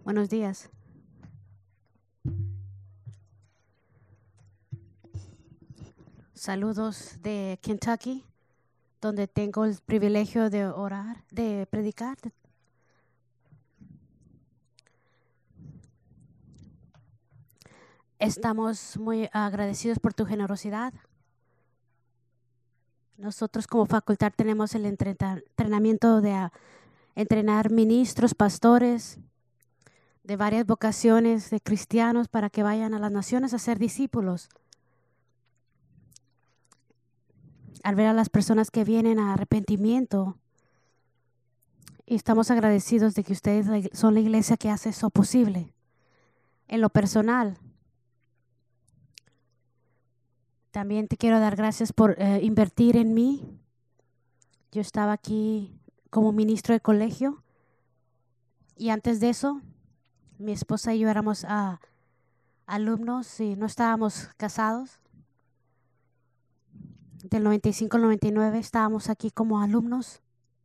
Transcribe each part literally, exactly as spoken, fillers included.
Buenos días. Saludos de Kentucky, donde tengo el privilegio de orar, de predicar. Estamos muy agradecidos por tu generosidad. Nosotros como facultad tenemos el entrenamiento de uh, entrenar ministros, pastores de varias vocaciones de cristianos para que vayan a las naciones a ser discípulos. Al ver a las personas que vienen a arrepentimiento, y estamos agradecidos de que ustedes son la iglesia que hace eso posible. En lo personal, también te quiero dar gracias por eh, invertir en mí. Yo estaba aquí como ministro de colegio y antes de eso, mi esposa y yo éramos uh, alumnos y no estábamos casados. Del noventa y cinco al noventa y nueve estábamos aquí como alumnos.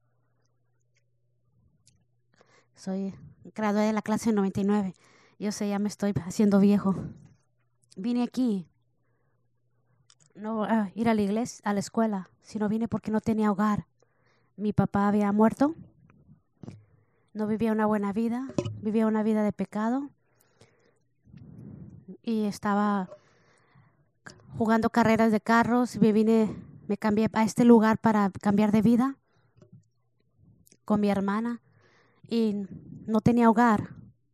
Soy graduada de la clase del noventa y nueve. Yo sé, ya me estoy haciendo viejo. Vine aquí, no a ir a la iglesia, a la escuela, sino vine porque no tenía hogar. Mi papá había muerto. No vivía una buena vida, vivía una vida de pecado y estaba jugando carreras de carros. Me vine, me cambié a este lugar para cambiar de vida con mi hermana y no tenía hogar.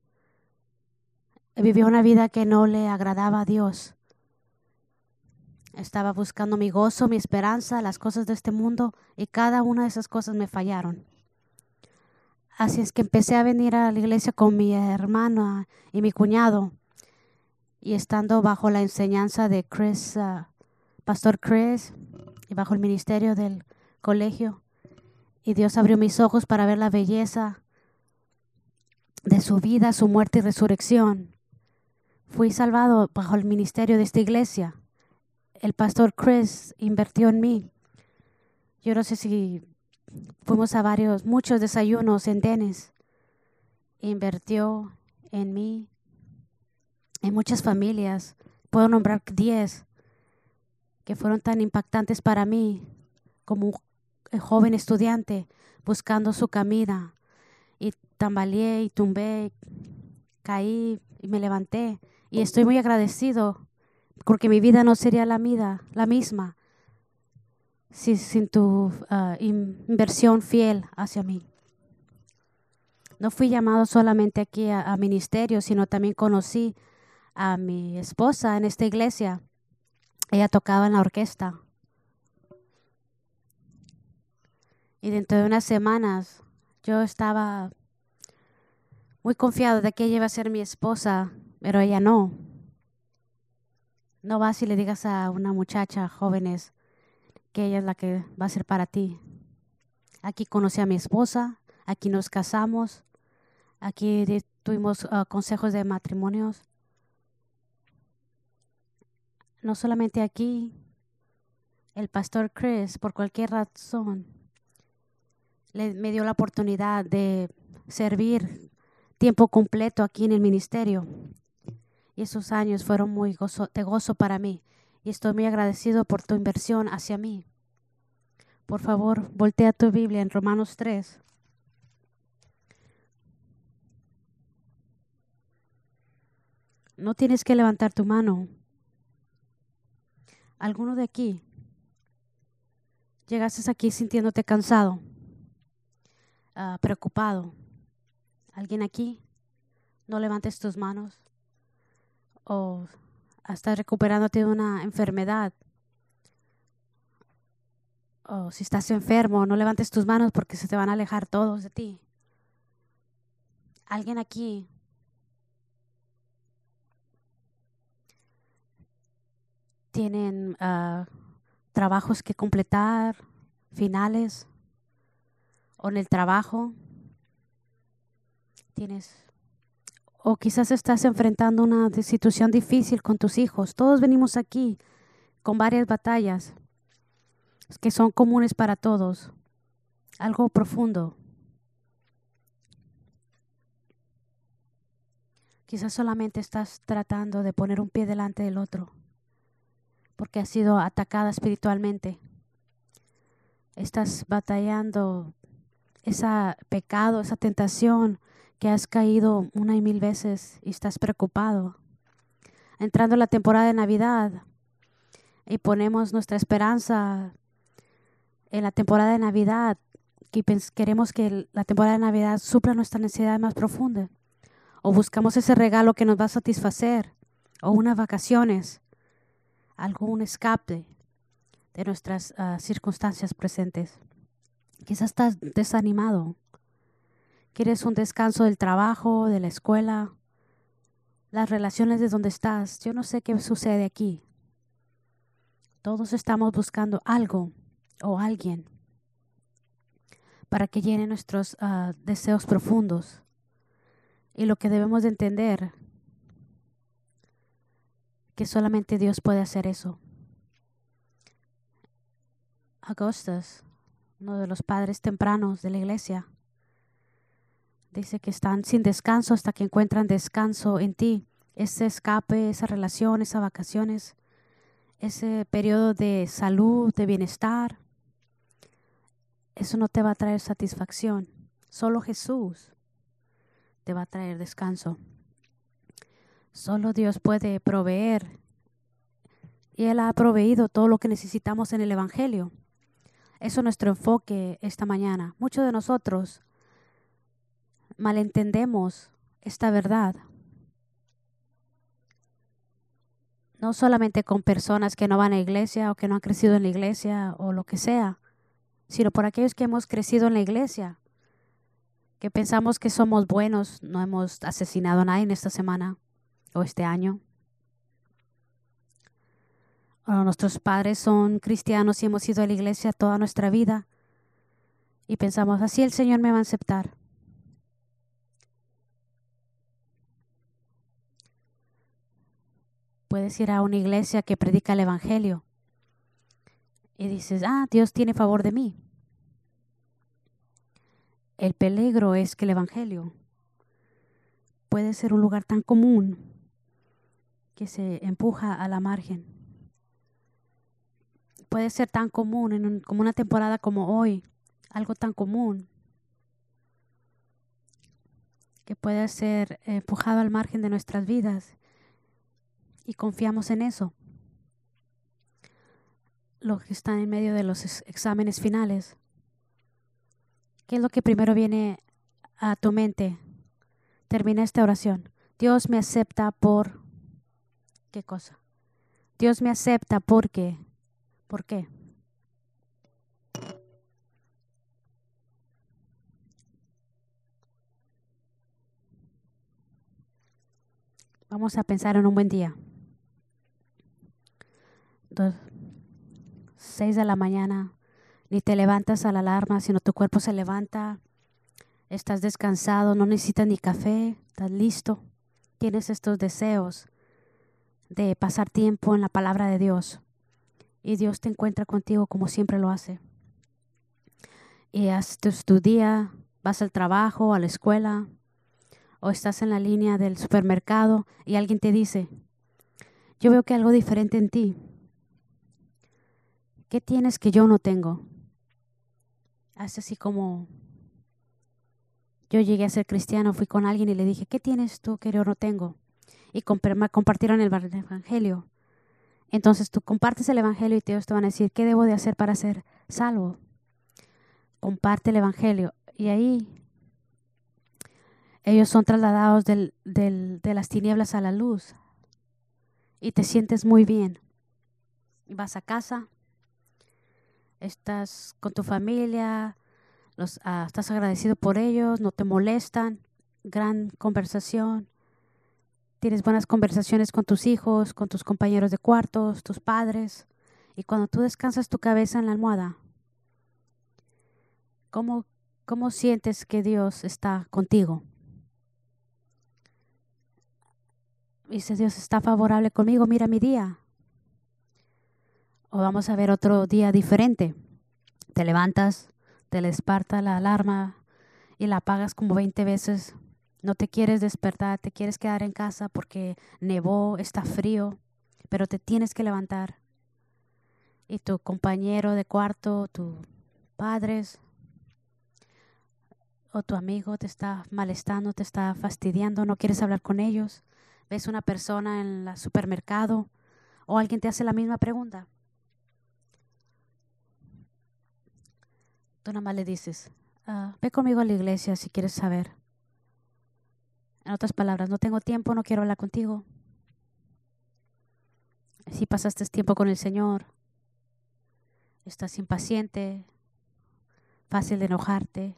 Vivía una vida que no le agradaba a Dios. Estaba buscando mi gozo, mi esperanza, las cosas de este mundo y cada una de esas cosas me fallaron. Así es que empecé a venir a la iglesia con mi hermana y mi cuñado y estando bajo la enseñanza de Chris, uh, Pastor Chris, y bajo el ministerio del colegio. Y Dios abrió mis ojos para ver la belleza de su vida, su muerte y resurrección. Fui salvado bajo el ministerio de esta iglesia. El Pastor Chris invirtió en mí. Yo no sé si fuimos a varios, muchos desayunos en Dennis. Invirtió en mí, en muchas familias. Puedo nombrar diez que fueron tan impactantes para mí como un joven estudiante buscando su camino. Y tambaleé y tumbé, caí y me levanté. Y estoy muy agradecido porque mi vida no sería la, mida, la misma si, sin tu uh, inversión fiel hacia mí. No fui llamado solamente aquí a, a ministerio, sino también conocí a mi esposa en esta iglesia. Ella tocaba en la orquesta. Y dentro de unas semanas yo estaba muy confiado de que ella iba a ser mi esposa, pero ella no. No vas y le digas a una muchacha jóvenes que ella es la que va a ser para ti. Aquí conocí a mi esposa, aquí nos casamos, aquí tuvimos uh, consejos de matrimonios. No solamente aquí, el pastor Chris, por cualquier razón, le, me dio la oportunidad de servir tiempo completo aquí en el ministerio. Y esos años fueron muy gozo, de gozo para mí. Y estoy muy agradecido por tu inversión hacia mí. Por favor, voltea tu Biblia en Romanos tres. No tienes que levantar tu mano. ¿Alguno de aquí llegaste aquí sintiéndote cansado, uh, preocupado? ¿Alguien aquí? No levantes tus manos. O estás recuperándote de una enfermedad. O si estás enfermo, no levantes tus manos porque se te van a alejar todos de ti. ¿Alguien aquí tienen uh, trabajos que completar, finales, o en el trabajo tienes, o quizás estás enfrentando una situación difícil con tus hijos? Todos venimos aquí con varias batallas que son comunes para todos, algo profundo. Quizás solamente estás tratando de poner un pie delante del otro porque has sido atacada espiritualmente. Estás batallando ese pecado, esa tentación que has caído una y mil veces y estás preocupado. Entrando la temporada de Navidad y ponemos nuestra esperanza en la temporada de Navidad, que queremos que la temporada de Navidad supla nuestra necesidad más profunda, o buscamos ese regalo que nos va a satisfacer, o unas vacaciones, algún escape de nuestras uh, circunstancias presentes. Quizás estás desanimado. Quieres un descanso del trabajo, de la escuela, las relaciones de donde estás. Yo no sé qué sucede aquí. Todos estamos buscando algo o alguien para que llene nuestros uh, deseos profundos. Y lo que debemos de entender, que solamente Dios puede hacer eso. Augustus, uno de los padres tempranos de la iglesia, dice que están sin descanso hasta que encuentran descanso en ti. Ese escape, esa relación, esas vacaciones, ese periodo de salud, de bienestar, eso no te va a traer satisfacción. Solo Jesús te va a traer descanso. Solo Dios puede proveer. Y Él ha proveído todo lo que necesitamos en el Evangelio. Eso es nuestro enfoque esta mañana. Muchos de nosotros malentendemos esta verdad. No solamente con personas que no van a la iglesia o que no han crecido en la iglesia o lo que sea, sino por aquellos que hemos crecido en la iglesia, que pensamos que somos buenos, no hemos asesinado a nadie en esta semana o este año. O nuestros padres son cristianos y hemos ido a la iglesia toda nuestra vida y pensamos, así el Señor me va a aceptar. Puedes ir a una iglesia que predica el Evangelio y dices, ah, Dios tiene favor de mí. El peligro es que el Evangelio puede ser un lugar tan común que se empuja a la margen. Puede ser tan común en un, como una temporada como hoy, algo tan común que puede ser empujado al margen de nuestras vidas y confiamos en eso. Los que están en medio de los ex- exámenes finales, ¿qué es lo que primero viene a tu mente? Termina esta oración. Dios me acepta por... ¿Qué cosa? Dios me acepta porque... ¿Por qué? Vamos a pensar en un buen día. Dos, seis de la mañana, ni te levantas a la alarma, sino tu cuerpo se levanta. Estás descansado, no necesitas ni café, estás listo. Tienes estos deseos de pasar tiempo en la palabra de Dios. Y Dios te encuentra contigo como siempre lo hace. Y haces tu día, vas al trabajo, a la escuela, o estás en la línea del supermercado y alguien te dice, yo veo que hay algo diferente en ti. ¿Qué tienes que yo no tengo? Hace así como yo llegué a ser cristiano, fui con alguien y le dije, ¿qué tienes tú que yo no tengo? Y compartieron el evangelio. Entonces tú compartes el evangelio y ellos te van a decir, ¿qué debo de hacer para ser salvo? Comparte el evangelio. Y ahí ellos son trasladados del, del, de las tinieblas a la luz. Y te sientes muy bien. Vas a casa, estás con tu familia, los, uh, estás agradecido por ellos, no te molestan, gran conversación. Tienes buenas conversaciones con tus hijos, con tus compañeros de cuartos, tus padres. Y cuando tú descansas tu cabeza en la almohada, ¿cómo, cómo sientes que Dios está contigo? Dice, Dios está favorable conmigo, mira mi día. O vamos a ver otro día diferente. Te levantas, te despierta la alarma y la apagas como veinte veces. No te quieres despertar, te quieres quedar en casa porque nevó, está frío, pero te tienes que levantar. Y tu compañero de cuarto, tus padres o tu amigo te está molestando, te está fastidiando, no quieres hablar con ellos. Ves una persona en el supermercado o alguien te hace la misma pregunta. Tú nada más le dices, ah, ve conmigo a la iglesia si quieres saber. En otras palabras, no tengo tiempo, no quiero hablar contigo. Si pasaste tiempo con el Señor, estás impaciente, fácil de enojarte.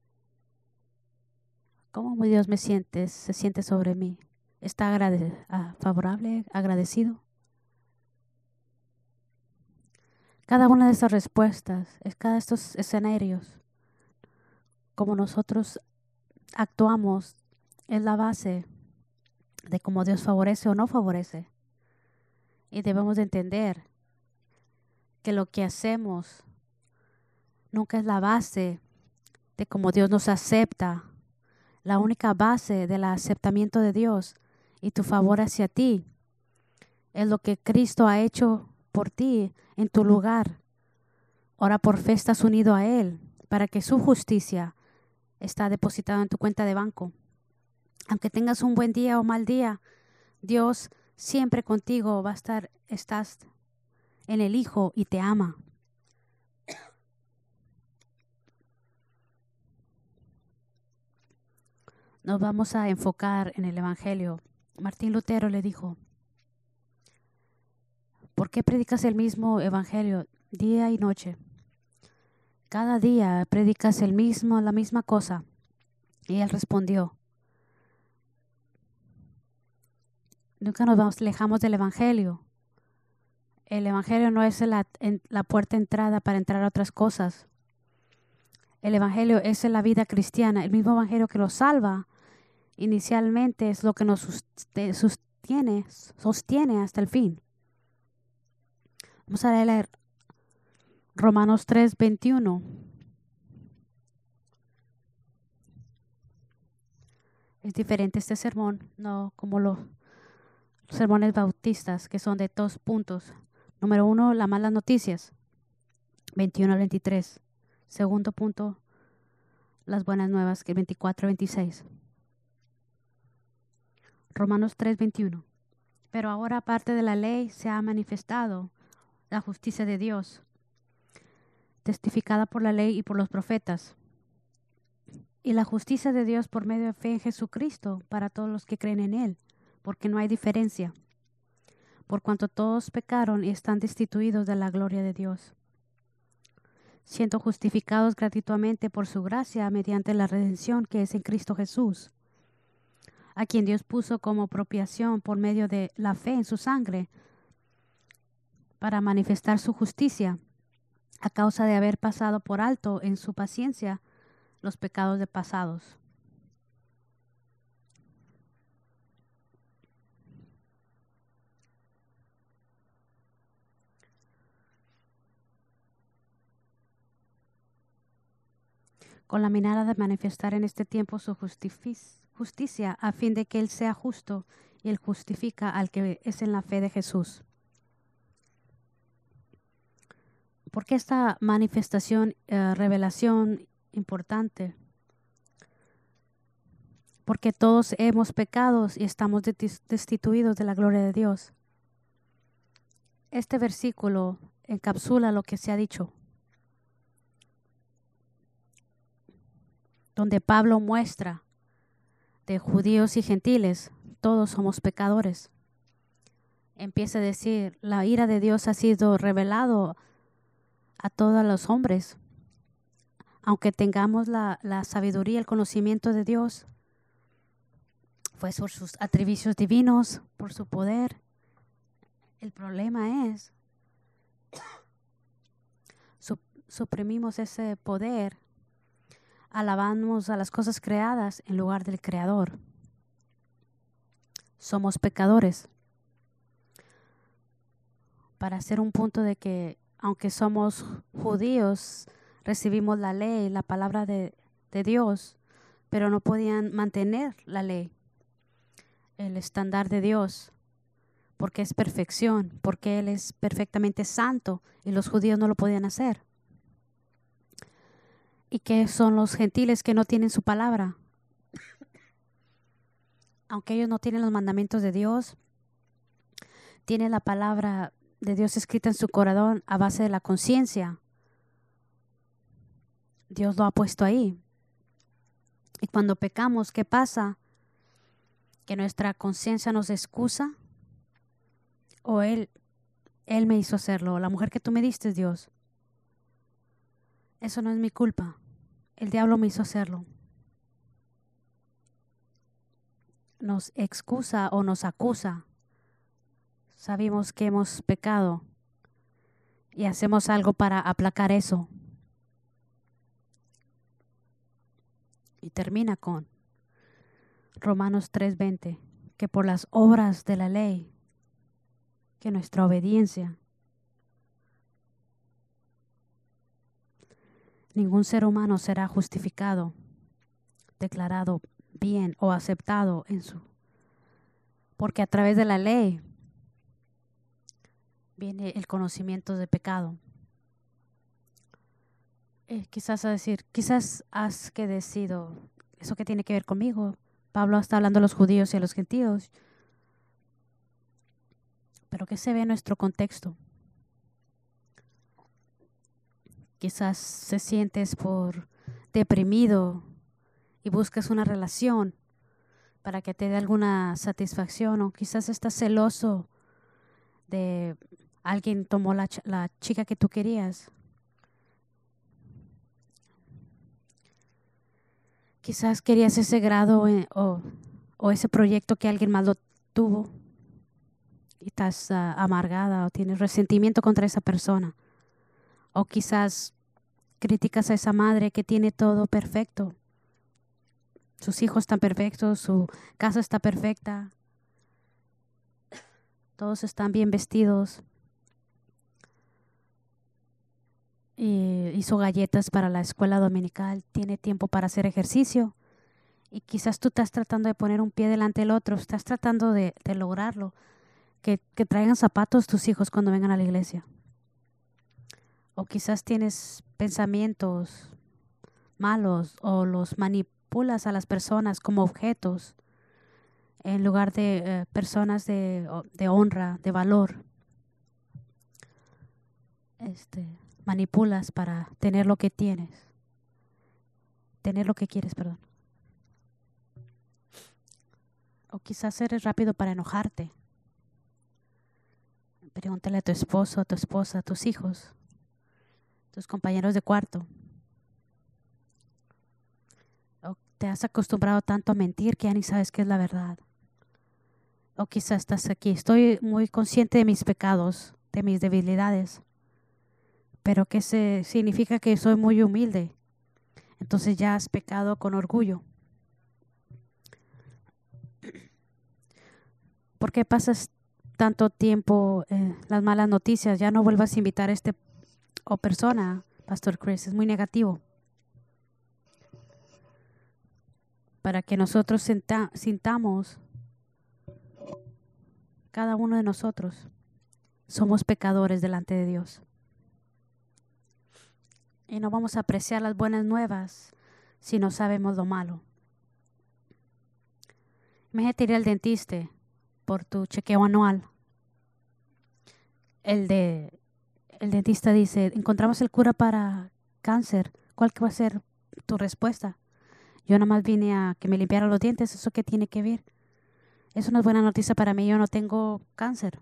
¿Cómo Dios me siente, se siente sobre mí? ¿Está agrade, ah, favorable, agradecido? Cada una de estas respuestas, es cada de estos escenarios, como nosotros actuamos, es la base de cómo Dios favorece o no favorece. Y debemos de entender que lo que hacemos nunca es la base de cómo Dios nos acepta. La única base del aceptamiento de Dios y tu favor hacia ti es lo que Cristo ha hecho por ti en tu lugar. Ahora por fe estás unido a Él para que su justicia está depositada en tu cuenta de banco. Aunque tengas un buen día o mal día, Dios siempre contigo va a estar, estás en el Hijo y te ama. Nos vamos a enfocar en el Evangelio. Martín Lutero le dijo, ¿por qué predicas el mismo Evangelio día y noche? Cada día predicas el mismo, la misma cosa. Y él respondió, nunca nos alejamos del Evangelio. El Evangelio no es la, en, la puerta de entrada para entrar a otras cosas. El Evangelio es la vida cristiana. El mismo Evangelio que nos salva inicialmente es lo que nos sostiene, sostiene hasta el fin. Vamos a leer Romanos tres, veintiuno. Es diferente este sermón, no como los sermones bautistas, que son de dos puntos. Número uno, las malas noticias, veintiuno al veintitrés. Segundo punto, las buenas nuevas, que veinticuatro al veintiséis. Romanos tres, veintiuno. Pero ahora, aparte de la ley, se ha manifestado la justicia de Dios, testificada por la ley y por los profetas. Y la justicia de Dios por medio de fe en Jesucristo para todos los que creen en Él, porque no hay diferencia, por cuanto todos pecaron y están destituidos de la gloria de Dios, siendo justificados gratuitamente por su gracia mediante la redención que es en Cristo Jesús, a quien Dios puso como propiciación por medio de la fe en su sangre, para manifestar su justicia, a causa de haber pasado por alto en su paciencia los pecados de pasados. Con la mirada de manifestar en este tiempo su justicia, a fin de que Él sea justo y Él justifica al que es en la fe de Jesús. ¿Por qué esta manifestación, eh, revelación importante? Porque todos hemos pecado y estamos destituidos de la gloria de Dios. Este versículo encapsula lo que se ha dicho, donde Pablo muestra de judíos y gentiles, todos somos pecadores. Empieza a decir, la ira de Dios ha sido revelado a todos los hombres. Aunque tengamos la, la sabiduría, el conocimiento de Dios, pues por sus atributos divinos, por su poder. El problema es, suprimimos ese poder, alabamos a las cosas creadas en lugar del Creador. Somos pecadores. Para hacer un punto de que, aunque somos judíos, recibimos la ley, la palabra de, de Dios, pero no podían mantener la ley, el estándar de Dios, porque es perfección, porque Él es perfectamente santo y los judíos no lo podían hacer. ¿Y qué son los gentiles que no tienen su palabra? Aunque ellos no tienen los mandamientos de Dios, tienen la palabra de Dios escrita en su corazón a base de la conciencia. Dios lo ha puesto ahí. Y cuando pecamos, ¿qué pasa? Que nuestra conciencia nos excusa, o Él, Él me hizo hacerlo, la mujer que tú me diste, Dios. Eso no es mi culpa. El diablo me hizo hacerlo. Nos excusa o nos acusa. Sabemos que hemos pecado y hacemos algo para aplacar eso. Y termina con Romanos tres veinte, que por las obras de la ley, que nuestra obediencia, ningún ser humano será justificado, declarado bien o aceptado en su, porque a través de la ley viene el conocimiento de pecado. Eh, quizás a decir, quizás has que decido, ¿eso qué tiene que ver conmigo? Pablo está hablando a los judíos y a los gentiles, pero ¿qué se ve en nuestro contexto? Quizás se sientes por deprimido y buscas una relación para que te dé alguna satisfacción, o quizás estás celoso de alguien tomó la, ch- la chica que tú querías. Quizás querías ese grado eh, o, o ese proyecto que alguien más lo tuvo y estás uh, amargada o tienes resentimiento contra esa persona. O quizás criticas a esa madre que tiene todo perfecto. Sus hijos están perfectos, su casa está perfecta, todos están bien vestidos. Y hizo galletas para la escuela dominical, tiene tiempo para hacer ejercicio. Y quizás tú estás tratando de poner un pie delante del otro, estás tratando de, de lograrlo, que, que traigan zapatos tus hijos cuando vengan a la iglesia. O quizás tienes pensamientos malos o los manipulas a las personas como objetos en lugar de eh, personas de, de honra, de valor. Este, manipulas para tener lo que tienes, tener lo que quieres, perdón. O quizás eres rápido para enojarte. Pregúntale a tu esposo, a tu esposa, a tus hijos, tus compañeros de cuarto. O te has acostumbrado tanto a mentir que ya ni sabes qué es la verdad. O quizás estás aquí, estoy muy consciente de mis pecados, de mis debilidades, pero que se significa que soy muy humilde. Entonces ya has pecado con orgullo. ¿Por qué pasas tanto tiempo en las malas noticias? Ya no vuelvas a invitar a este o persona, Pastor Chris, es muy negativo. Para que nosotros senta, sintamos, cada uno de nosotros, somos pecadores delante de Dios. Y no vamos a apreciar las buenas nuevas si no sabemos lo malo. Imagínate ir al dentista por tu chequeo anual. El, de, el dentista dice, encontramos el cura para cáncer. ¿Cuál va a ser tu respuesta? Yo nada más vine a que me limpiaran los dientes. ¿Eso qué tiene que ver? Eso no es buena noticia para mí. Yo no tengo cáncer.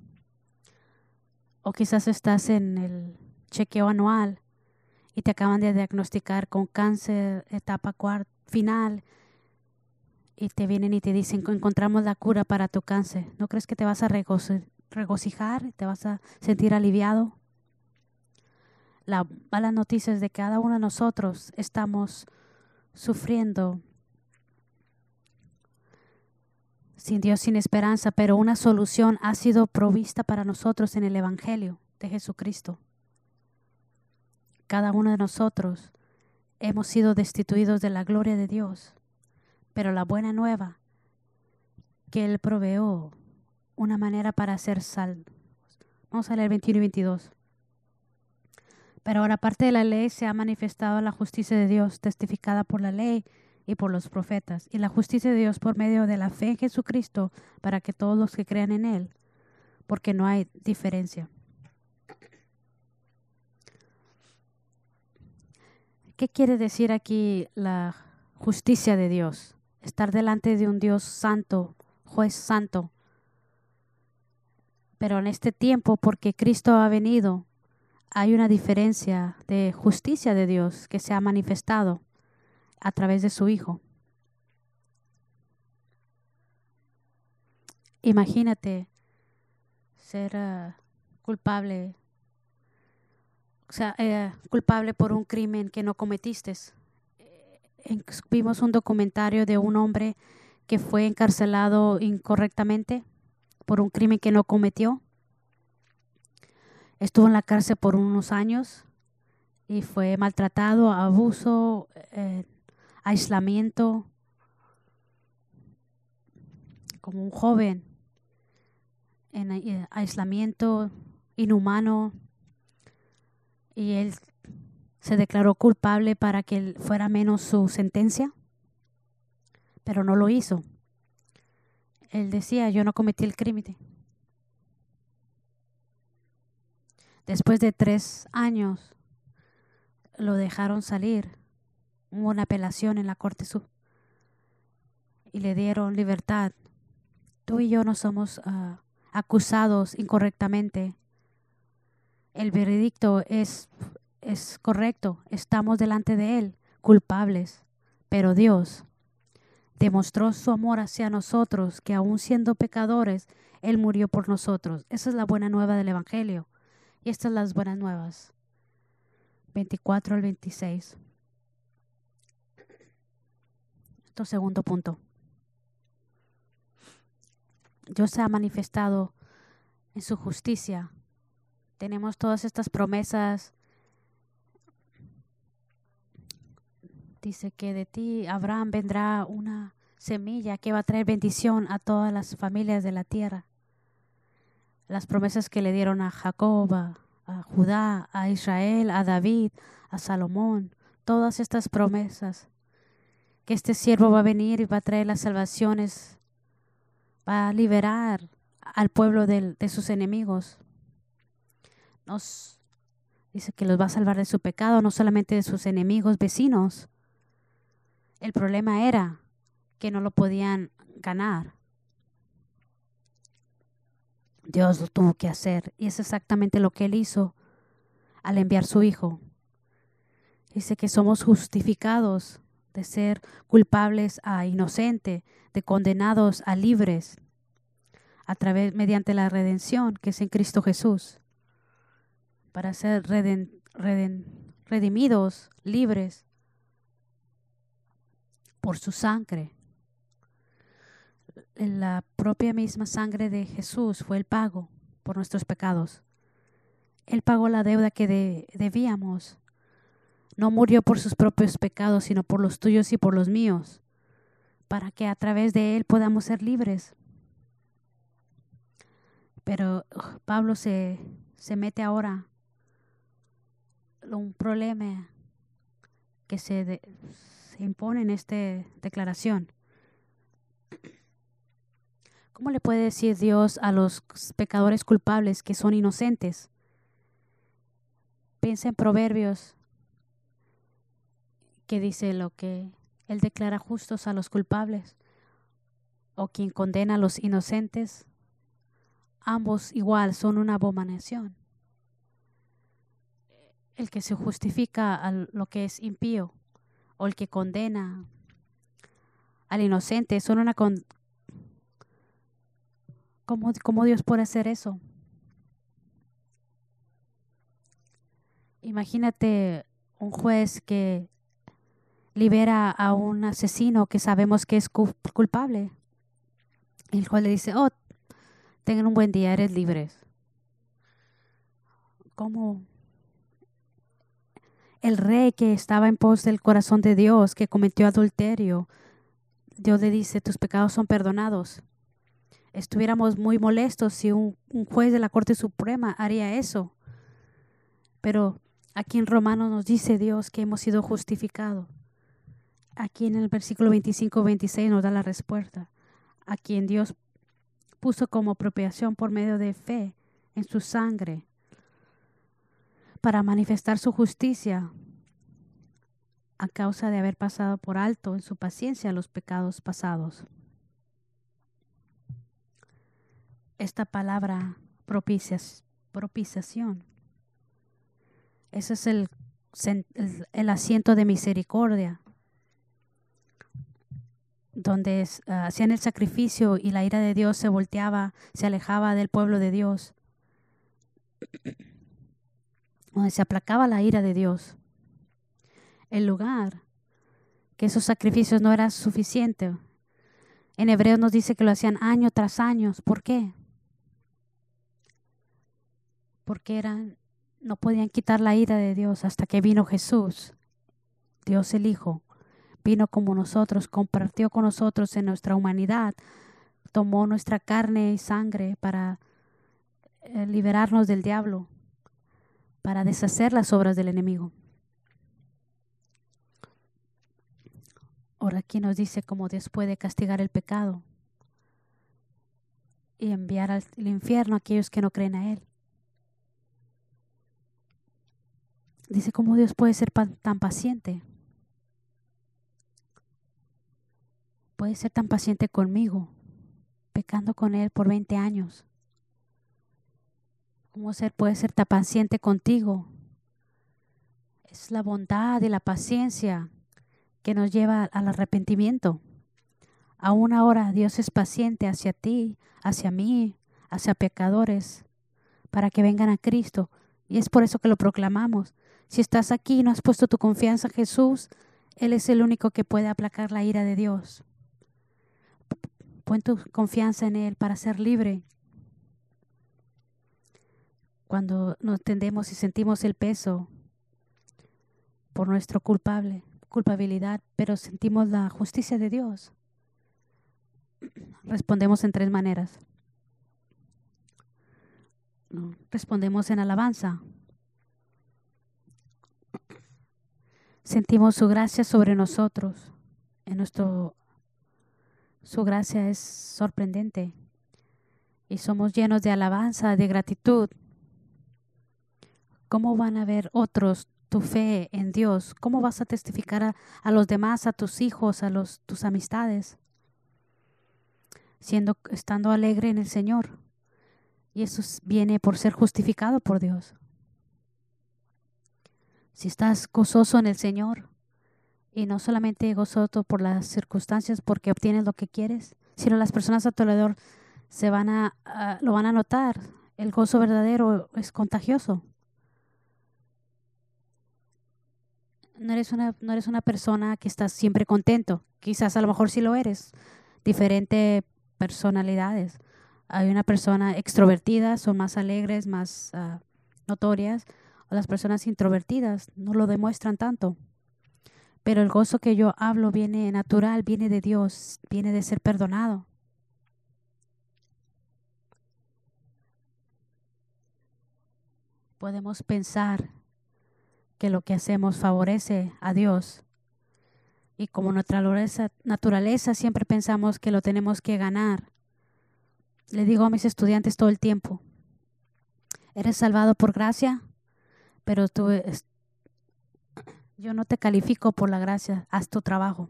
O quizás estás en el chequeo anual y te acaban de diagnosticar con cáncer etapa cuarta, final, y te vienen y te dicen que encontramos la cura para tu cáncer. ¿No crees que te vas a regocijar? regocijar, te vas a sentir aliviado? La mala noticia es de que cada uno de nosotros estamos sufriendo sin Dios, sin esperanza, pero una solución ha sido provista para nosotros en el Evangelio de Jesucristo. Cada uno de nosotros hemos sido destituidos de la gloria de Dios Pero la buena nueva, que Él proveó una manera para ser salvos. Vamos a leer veintiuno y veintidós. Pero ahora, aparte de la ley, se ha manifestado la justicia de Dios, testificada por la ley y por los profetas, y la justicia de Dios por medio de la fe en Jesucristo, para que todos los que crean en Él, porque no hay diferencia. ¿Qué quiere decir aquí la justicia de Dios? Estar delante de un Dios santo, juez santo. Pero en este tiempo, porque Cristo ha venido, hay una diferencia de justicia de Dios que se ha manifestado a través de su Hijo. Imagínate ser uh, culpable, o sea, eh, culpable por un crimen que no cometiste. Eh, vimos un documentario de un hombre que fue encarcelado incorrectamente por un crimen que no cometió. Estuvo en la cárcel por unos años y fue maltratado, abuso, eh, aislamiento, como un joven en eh, aislamiento inhumano, y él se declaró culpable para que fuera menos su sentencia, pero no lo hizo. Él decía, yo no cometí el crimen. Después de tres años lo dejaron salir. Hubo una apelación en la Corte Sub y le dieron libertad. Tú y yo no somos uh, acusados incorrectamente. El veredicto es, es correcto. Estamos delante de Él, culpables. Pero Dios demostró su amor hacia nosotros, que aun siendo pecadores, Él murió por nosotros. Esa es la buena nueva del Evangelio. Y estas son las buenas nuevas. veinticuatro al veintiséis. Esto segundo punto. Dios se ha manifestado en su justicia. Tenemos todas estas promesas. Dice que de ti, Abraham, vendrá una semilla que va a traer bendición a todas las familias de la tierra. Las promesas que le dieron a Jacob, a, a Judá, a Israel, a David, a Salomón. Todas estas promesas. Que este siervo va a venir y va a traer las salvaciones. Va a liberar al pueblo de, de sus enemigos. Nos dice que los va a salvar de su pecado, no solamente de sus enemigos vecinos. El problema era que no lo podían ganar. Dios lo tuvo que hacer, y es exactamente lo que Él hizo al enviar su Hijo. Dice que somos justificados de ser culpables a inocentes, de condenados a libres, a través, mediante la redención que es en Cristo Jesús, para ser reden, reden, redimidos, libres por su sangre. La propia misma sangre de Jesús fue el pago por nuestros pecados. Él pagó la deuda que de, debíamos. No murió por sus propios pecados, sino por los tuyos y por los míos, para que a través de Él podamos ser libres. Pero uh, Pablo se, se mete ahora un problema que se, de, se impone en esta declaración. ¿Cómo le puede decir Dios a los pecadores culpables que son inocentes? Piensa en Proverbios, que dice lo que Él declara justos a los culpables, o quien condena a los inocentes. Ambos igual son una abominación. El que se justifica a lo que es impío, o el que condena al inocente, son una con ¿Cómo, ¿Cómo Dios puede hacer eso? Imagínate un juez que libera a un asesino que sabemos que es culpable. El juez le dice, oh, tengan un buen día, eres libre. ¿Cómo? El rey que estaba en pos del corazón de Dios, que cometió adulterio, Dios le dice, tus pecados son perdonados. Estuviéramos muy molestos si un, un juez de la Corte Suprema haría eso. Pero aquí en Romanos nos dice Dios que hemos sido justificados. Aquí en el versículo veinticinco veintiséis nos da la respuesta. A quien Dios puso como apropiación por medio de fe en su sangre para manifestar su justicia a causa de haber pasado por alto en su paciencia los pecados pasados. Esta palabra propicias, propiciación, ese es el, el, el asiento de misericordia, donde uh, hacían el sacrificio y la ira de Dios se volteaba, se alejaba del pueblo de Dios, donde se aplacaba la ira de Dios. El lugar que esos sacrificios no era suficiente. En Hebreos nos dice que lo hacían año tras año. ¿Por qué? Porque eran, no podían quitar la ira de Dios hasta que vino Jesús, Dios el Hijo. Vino como nosotros, compartió con nosotros en nuestra humanidad, tomó nuestra carne y sangre para eh, liberarnos del diablo, para deshacer las obras del enemigo. Ahora aquí nos dice cómo Dios puede castigar el pecado y enviar al infierno a aquellos que no creen a Él. Dice cómo Dios puede ser tan paciente. Puede ser tan paciente conmigo, pecando con Él por veinte años. ¿Cómo ser, puede ser tan paciente contigo? Es la bondad y la paciencia que nos lleva al arrepentimiento. Aún ahora Dios es paciente hacia ti, hacia mí, hacia pecadores, para que vengan a Cristo. Y es por eso que lo proclamamos. Si estás aquí y no has puesto tu confianza en Jesús, Él es el único que puede aplacar la ira de Dios. Pon tu confianza en Él para ser libre. Cuando nos tendemos y sentimos el peso por nuestro culpable, culpabilidad, pero sentimos la justicia de Dios, respondemos en tres maneras. Respondemos en alabanza. Sentimos su gracia sobre nosotros. En nuestro, su gracia es sorprendente. Y somos llenos de alabanza, de gratitud. ¿Cómo van a ver otros tu fe en Dios? ¿Cómo vas a testificar a, a los demás, a tus hijos, a los, tus amistades? Siendo, estando alegre en el Señor. Y eso viene por ser justificado por Dios. Si estás gozoso en el Señor, y no solamente gozoso por las circunstancias porque obtienes lo que quieres, sino las personas a tu alrededor se van a, a, lo van a notar. El gozo verdadero es contagioso. No eres una, no eres una persona que estás siempre contento. Quizás a lo mejor sí lo eres. Diferentes personalidades. Hay una persona extrovertida, son más alegres, más uh, notorias. O las personas introvertidas no lo demuestran tanto. Pero el gozo que yo hablo viene natural, viene de Dios, viene de ser perdonado. Podemos pensar que lo que hacemos favorece a Dios. Y como nuestra naturaleza, naturaleza siempre pensamos que lo tenemos que ganar. Le digo a mis estudiantes todo el tiempo, eres salvado por gracia, pero tú, yo no te califico por la gracia, haz tu trabajo.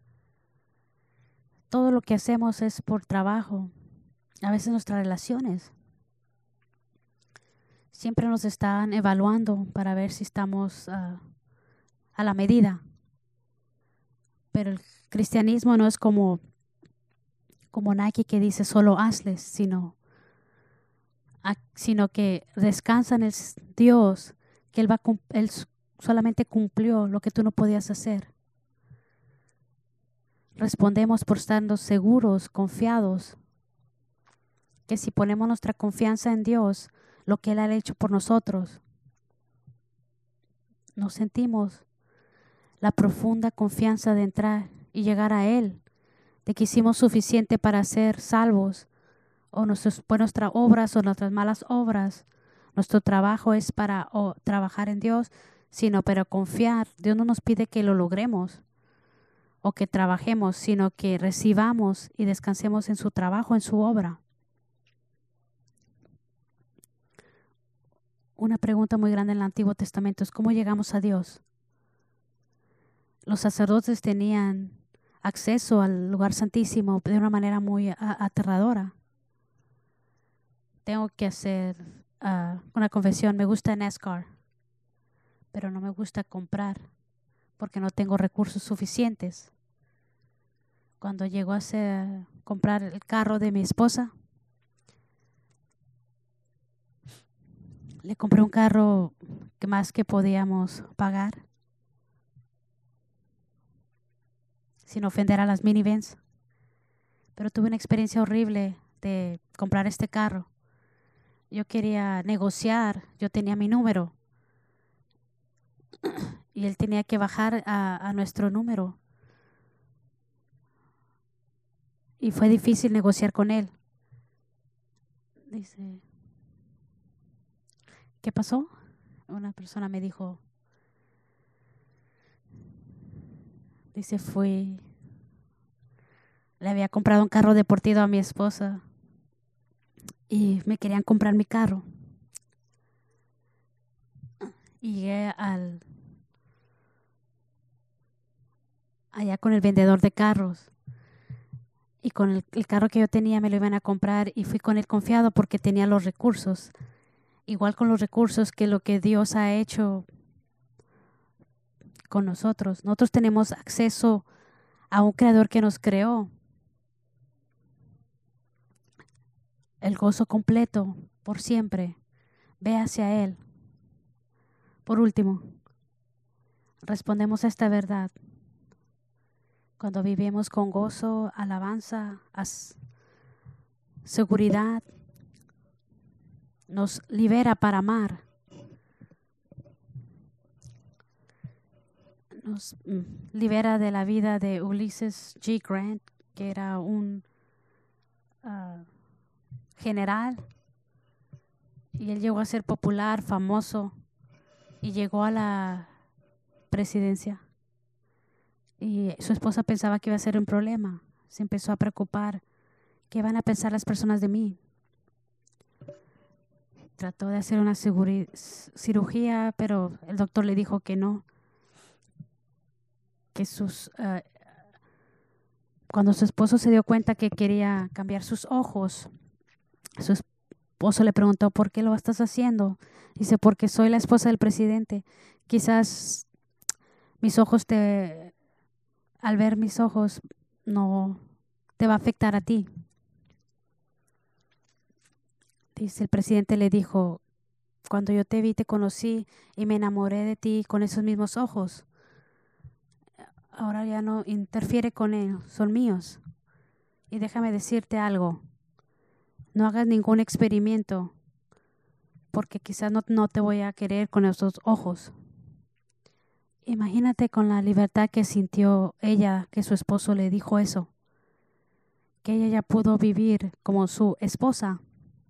Todo lo que hacemos es por trabajo. A veces nuestras relaciones siempre nos están evaluando para ver si estamos uh, a la medida. Pero el cristianismo no es como, como Nike que dice solo hazles, sino, a, sino que descansa en el Dios, que Él, va, Él solamente cumplió lo que tú no podías hacer. Respondemos por estar seguros, confiados, que si ponemos nuestra confianza en Dios, lo que Él ha hecho por nosotros, nos sentimos la profunda confianza de entrar y llegar a Él, de que hicimos suficiente para ser salvos, o nuestras buenas obras o nuestras malas obras. Nuestro trabajo es para o, trabajar en Dios, sino para confiar. Dios no nos pide que lo logremos o que trabajemos, sino que recibamos y descansemos en su trabajo, en su obra. Una pregunta muy grande en el Antiguo Testamento es ¿cómo llegamos a Dios? Los sacerdotes tenían acceso al lugar santísimo de una manera muy aterradora. Tengo que hacer uh, una confesión. Me gusta NASCAR, pero no me gusta comprar porque no tengo recursos suficientes. Cuando llegó a hacer, comprar el carro de mi esposa, le compré un carro que más que podíamos pagar, sin ofender a las minivans. Pero tuve una experiencia horrible de comprar este carro. Yo quería negociar, yo tenía mi número y él tenía que bajar a, a nuestro número. Y fue difícil negociar con él. Dice, ¿qué pasó? Una persona me dijo, dice, fui, le había comprado un carro deportivo a mi esposa y me querían comprar mi carro. Y llegué al, allá con el vendedor de carros. Y con el, el carro que yo tenía me lo iban a comprar y fui con él confiado porque tenía los recursos. Igual con los recursos que lo que Dios ha hecho con nosotros. Nosotros tenemos acceso a un creador que nos creó. El gozo completo por siempre. Ve hacia Él. Por último, respondemos a esta verdad. Cuando vivimos con gozo, alabanza, seguridad, nos libera para amar. Nos libera de la vida de Ulysses G. Grant, que era un uh, general, y él llegó a ser popular, famoso, y llegó a la presidencia. Y su esposa pensaba que iba a ser un problema. Se empezó a preocupar. ¿Qué van a pensar las personas de mí? Trató de hacer una cirugía, pero el doctor le dijo que no. Que sus, uh, cuando su esposo se dio cuenta que quería cambiar sus ojos, su esposo le preguntó, ¿por qué lo estás haciendo? Dice, porque soy la esposa del presidente. Quizás mis ojos te... al ver mis ojos no te va a afectar a ti. Dice, el presidente le dijo, cuando yo te vi, te conocí y me enamoré de ti con esos mismos ojos. Ahora ya no interfiere con él, son míos. Y déjame decirte algo, no hagas ningún experimento porque quizás no, no te voy a querer con esos ojos. Imagínate con la libertad que sintió ella, que su esposo le dijo eso, que ella ya pudo vivir como su esposa.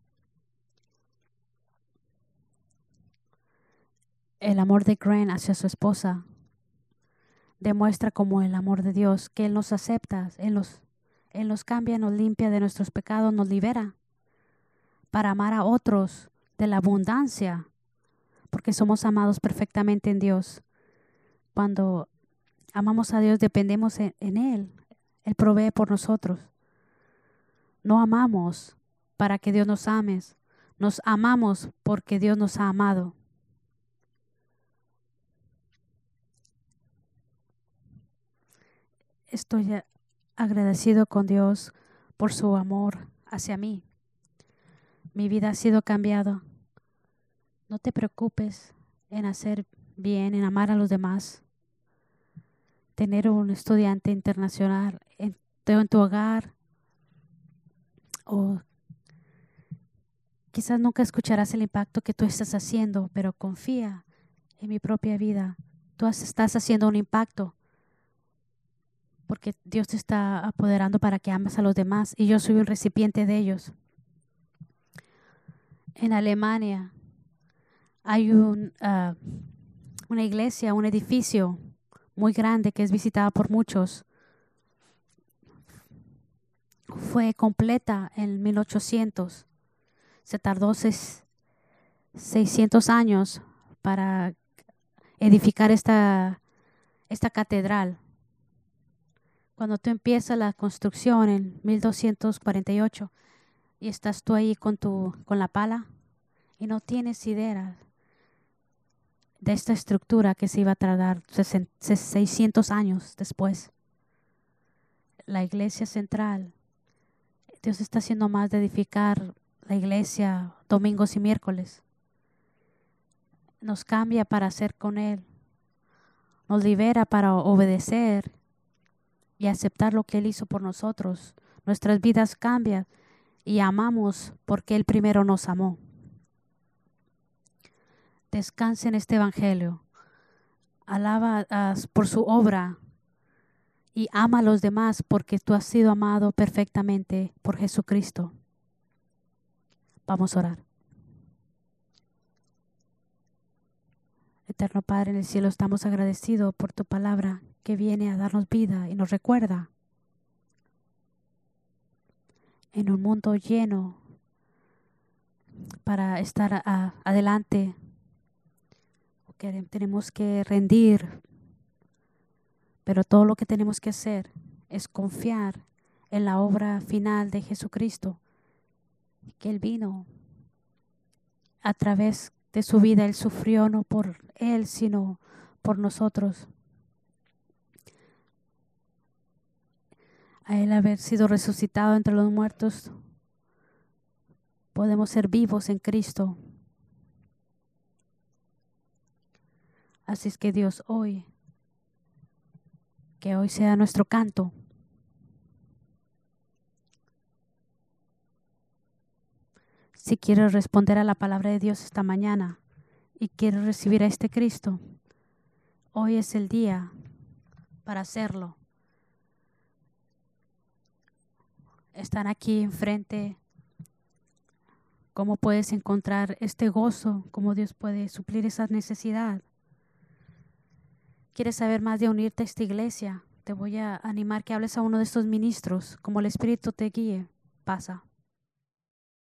El amor de Grant hacia su esposa demuestra como el amor de Dios, que Él nos acepta, Él nos, Él nos cambia, nos limpia de nuestros pecados, nos libera para amar a otros de la abundancia, porque somos amados perfectamente en Dios. Cuando amamos a Dios, dependemos en, en Él. Él provee por nosotros. No amamos para que Dios nos ame. Nos amamos porque Dios nos ha amado. Estoy agradecido con Dios por su amor hacia mí. Mi vida ha sido cambiada. No te preocupes en hacer bien, en amar a los demás. Tener un estudiante internacional en, en tu hogar, o quizás nunca escucharás el impacto que tú estás haciendo, pero confía en mi propia vida. Tú estás haciendo un impacto porque Dios te está apoderando para que ames a los demás y yo soy un recipiente de ellos. En Alemania hay un, uh, una iglesia, un edificio muy grande que es visitada por muchos. Fue completa en mil ochocientos. Se tardó seis, seiscientos años para edificar esta, esta catedral. Cuando tú empiezas la construcción en mil doscientos cuarenta y ocho y estás tú ahí con, tu, con la pala y no tienes idea de esta estructura que se iba a tardar seiscientos años después. La iglesia central, Dios está haciendo más de edificar la iglesia domingos y miércoles. Nos cambia para hacer con Él. Nos libera para obedecer y aceptar lo que Él hizo por nosotros. Nuestras vidas cambian y amamos porque Él primero nos amó. Descansa en este evangelio. Alaba uh, por su obra y ama a los demás porque tú has sido amado perfectamente por Jesucristo. Vamos a orar. Eterno Padre en el cielo, estamos agradecidos por tu palabra que viene a darnos vida y nos recuerda en un mundo lleno para estar a, a, adelante, que tenemos que rendir, pero todo lo que tenemos que hacer es confiar en la obra final de Jesucristo, que Él vino a través de su vida. Él sufrió no por Él, sino por nosotros. A Él haber sido resucitado entre los muertos, podemos ser vivos en Cristo. Así es que Dios, hoy, que hoy sea nuestro canto. Si quieres responder a la palabra de Dios esta mañana y quieres recibir a este Cristo, hoy es el día para hacerlo. Están aquí enfrente. ¿Cómo puedes encontrar este gozo? ¿Cómo Dios puede suplir esa necesidad? ¿Quieres saber más de unirte a esta iglesia? Te voy a animar que hables a uno de estos ministros. Como el Espíritu te guíe, pasa.